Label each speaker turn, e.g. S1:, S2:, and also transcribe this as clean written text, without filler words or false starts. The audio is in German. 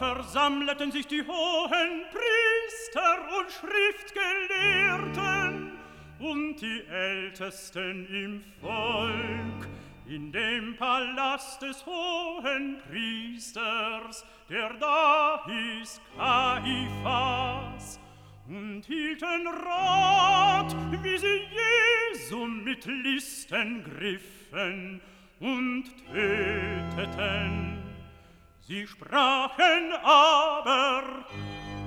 S1: versammelten sich die hohen Priester und Schriftgelehrten und die Ältesten im Volk in dem Palast des hohen Priesters, der da hieß Kaiphas, und hielten Rat, wie sie Jesu mit Listen griffen und töteten. Sie sprachen aber: